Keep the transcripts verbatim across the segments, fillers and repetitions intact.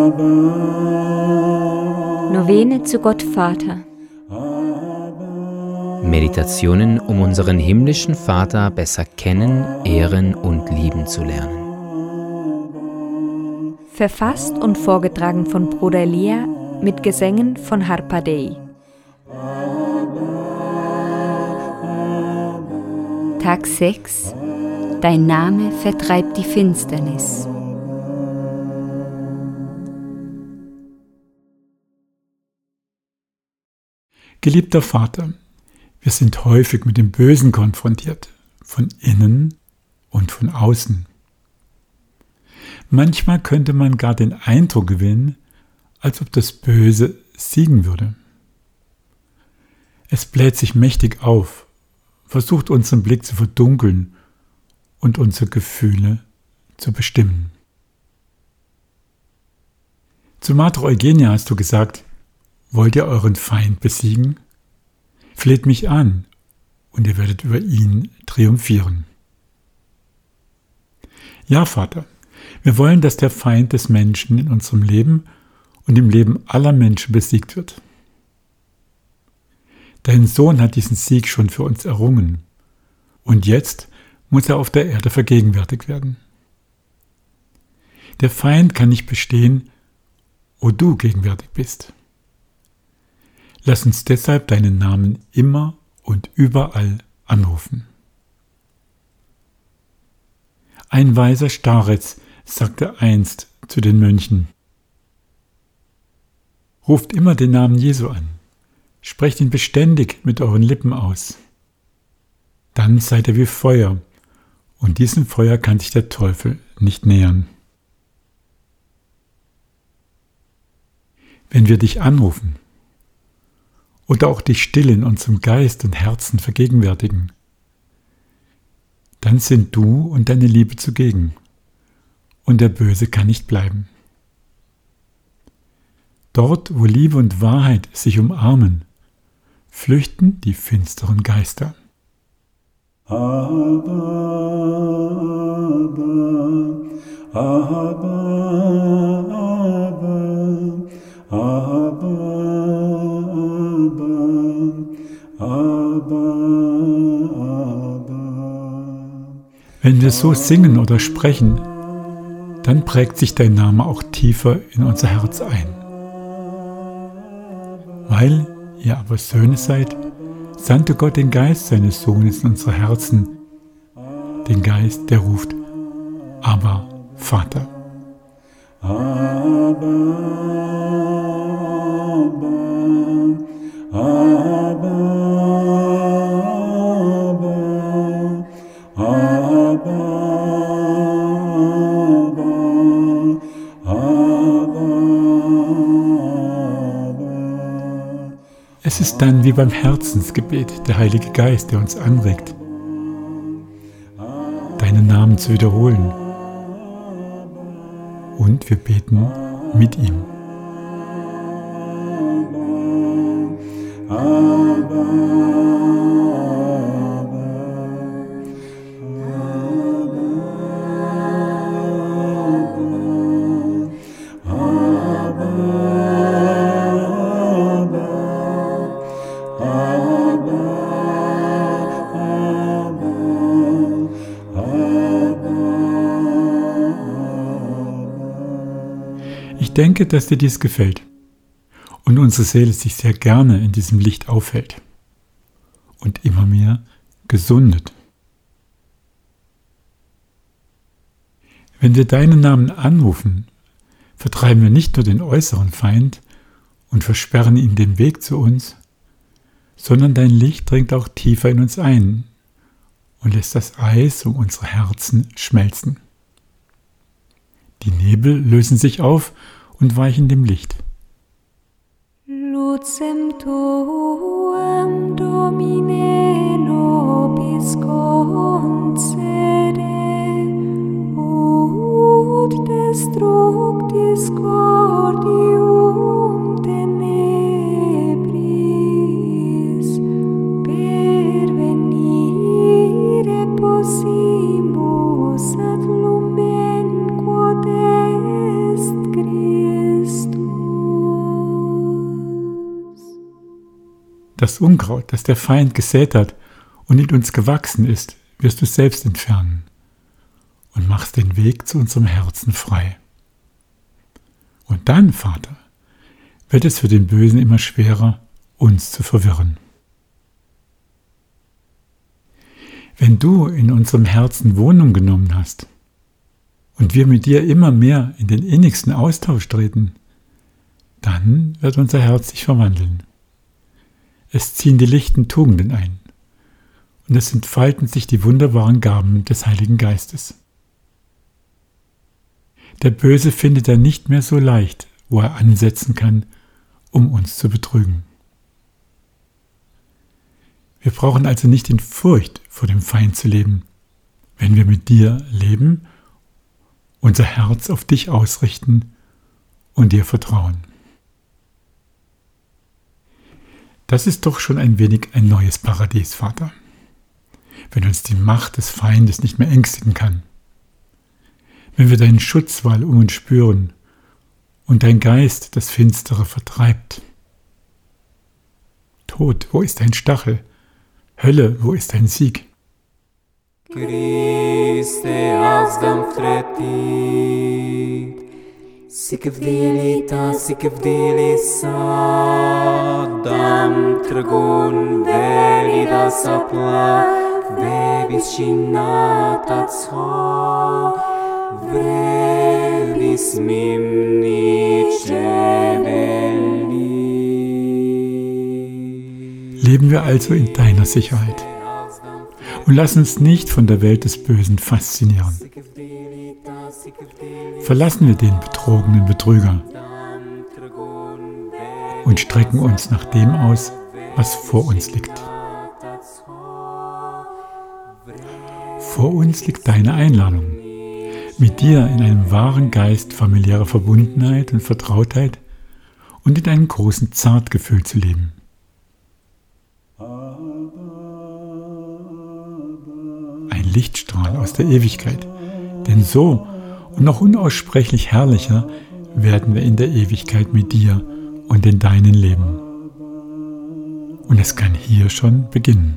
Novene zu Gott Vater. Meditationen, um unseren himmlischen Vater besser kennen, ehren und lieben zu lernen. Verfasst und vorgetragen von Bruder Elia mit Gesängen von Harpa-Dei. Tag sechs. Dein Name vertreibt die Finsternis. Geliebter Vater, wir sind häufig mit dem Bösen konfrontiert, von innen und von außen. Manchmal könnte man gar den Eindruck gewinnen, als ob das Böse siegen würde. Es bläht sich mächtig auf, versucht unseren Blick zu verdunkeln und unsere Gefühle zu bestimmen. Zu Mater Eugenia hast du gesagt: Wollt ihr euren Feind besiegen? Fleht mich an, und ihr werdet über ihn triumphieren. Ja, Vater, wir wollen, dass der Feind des Menschen in unserem Leben und im Leben aller Menschen besiegt wird. Dein Sohn hat diesen Sieg schon für uns errungen, und jetzt muss er auf der Erde vergegenwärtigt werden. Der Feind kann nicht bestehen, wo du gegenwärtig bist. Lass uns deshalb deinen Namen immer und überall anrufen. Ein weiser Starez sagte einst zu den Mönchen: Ruft immer den Namen Jesu an, sprecht ihn beständig mit euren Lippen aus. Dann seid ihr wie Feuer, und diesem Feuer kann sich der Teufel nicht nähern. Wenn wir dich anrufen oder auch dich still in unserem Geist und Herzen vergegenwärtigen, dann sind du und deine Liebe zugegen, und der Böse kann nicht bleiben. Dort, wo Liebe und Wahrheit sich umarmen, flüchten die finsteren Geister. Abba, Abba, Abba, Abba, Abba, Abba. Wenn wir so singen oder sprechen, dann prägt sich dein Name auch tiefer in unser Herz ein. Weil ihr aber Söhne seid, sandte Gott den Geist seines Sohnes in unsere Herzen, den Geist, der ruft: Abba, Vater. Abba, Abba, Abba, Abba, Abba, Abba. Es ist dann wie beim Herzensgebet der Heilige Geist, der uns anregt, deinen Namen zu wiederholen. Und wir beten mit ihm. Ich denke, dass dir dies gefällt und unsere Seele sich sehr gerne in diesem Licht aufhält und immer mehr gesundet. Wenn wir deinen Namen anrufen, vertreiben wir nicht nur den äußeren Feind und versperren ihm den Weg zu uns, sondern dein Licht dringt auch tiefer in uns ein und lässt das Eis um unsere Herzen schmelzen. Die Nebel lösen sich auf und weichen dem Licht. Lucem tuam, Domine, nobis concede, ut destructis cordium tenebris, pervenire possimus ad lumen quod est Christus. Das Unkraut, das der Feind gesät hat und in uns gewachsen ist, wirst du selbst entfernen und machst den Weg zu unserem Herzen frei. Und dann, Vater, wird es für den Bösen immer schwerer, uns zu verwirren. Wenn du in unserem Herzen Wohnung genommen hast und wir mit dir immer mehr in den innigsten Austausch treten, dann wird unser Herz sich verwandeln. Es ziehen die lichten Tugenden ein und es entfalten sich die wunderbaren Gaben des Heiligen Geistes. Der Böse findet er nicht mehr so leicht, wo er ansetzen kann, um uns zu betrügen. Wir brauchen also nicht in Furcht vor dem Feind zu leben, wenn wir mit dir leben, unser Herz auf dich ausrichten und dir vertrauen. Das ist doch schon ein wenig ein neues Paradies, Vater, wenn uns die Macht des Feindes nicht mehr ängstigen kann, wenn wir deinen Schutzwall um uns spüren und dein Geist das Finstere vertreibt. Tod, wo ist dein Stachel? Hölle, wo ist dein Sieg? Christe azdam tretit, sikevdelita, sikevdelisa, dam trgun velida sapla, veviscinat atso, vrevis mimnice belli. Leben wir also in deiner Sicherheit und lass uns nicht von der Welt des Bösen faszinieren. Verlassen wir den betrogenen Betrüger und strecken uns nach dem aus, was vor uns liegt. Vor uns liegt deine Einladung, mit dir in einem wahren Geist familiärer Verbundenheit und Vertrautheit und in einem großen Zartgefühl zu leben. Ein Lichtstrahl aus der Ewigkeit, denn so und noch unaussprechlich herrlicher werden wir in der Ewigkeit mit dir und in deinen leben. Und es kann hier schon beginnen.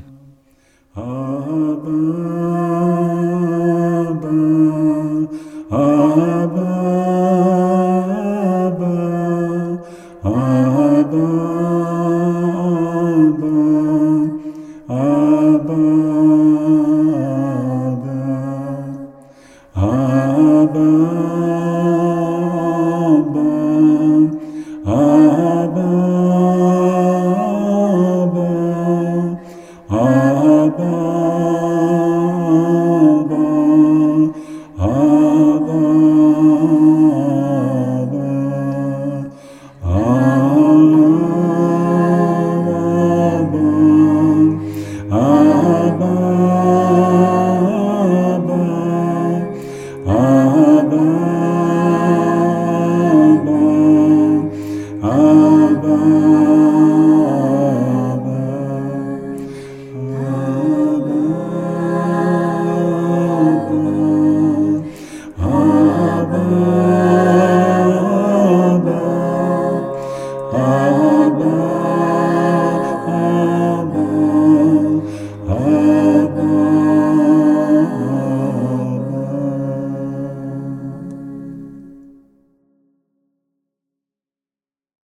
Abba, Abba.